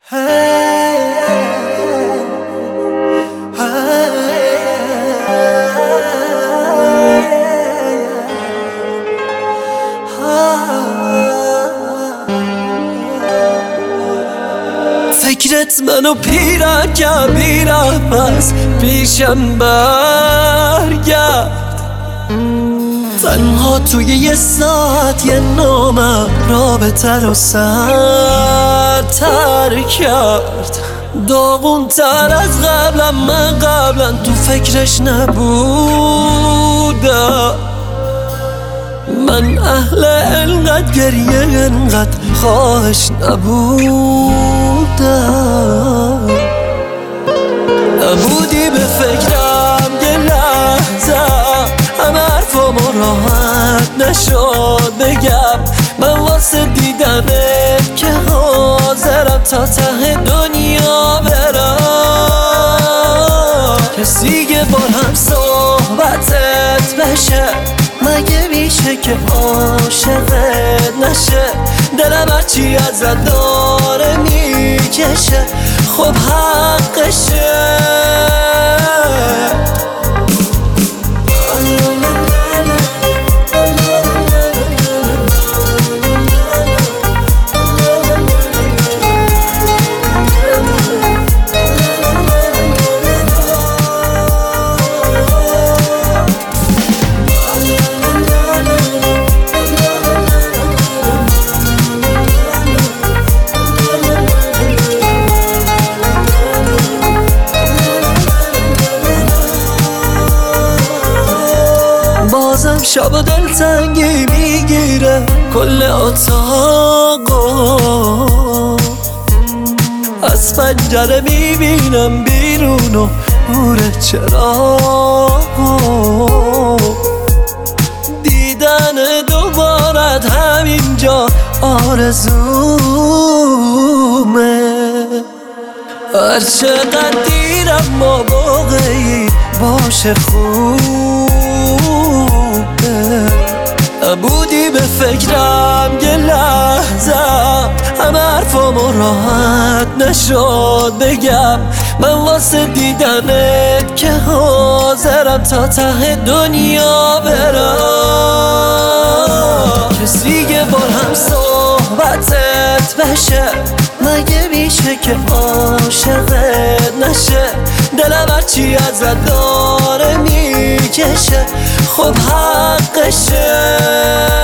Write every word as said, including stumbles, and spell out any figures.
فکرت منو پیرم کرد بیرم پس پیشم برگرد. تنها توی یه ساعت یه نامم رابطه رو سرتر کرد. داغون تر از قبلم، من قبلا تو فکرش نبودم. من اهل انقدر گریه انقدر خواهش نبودم. نبودی به فکرم یه لحظه، همه حرفامو راحت نشد بگم. من واسه دیدنت که حاضرم تا ته دنیا برم. کسی که با هم صحبتت بشه، مگه میشه که عاشقت نشه؟ دلم هرچی ازت داره میکشه، خب حقشه. بازم شب دلتنگی میگیره کل اتاقو. از پنجره میبینم بیرون و نور چراغو. دیدن دوبارت همینجا آرزومه. هر چقدر دیرم ما واقعی باشه خوب. نبودی به فکرم یه لحظه، همه حرفامو راحت نشد بگم. من واسه دیدنت که حاضرم تا ته دنیا برم. کسی که با هم صحبتت بشه، مگه میشه که عاشقت نشه؟ دلم هرچی ازت داره میکشه، خب حقشه.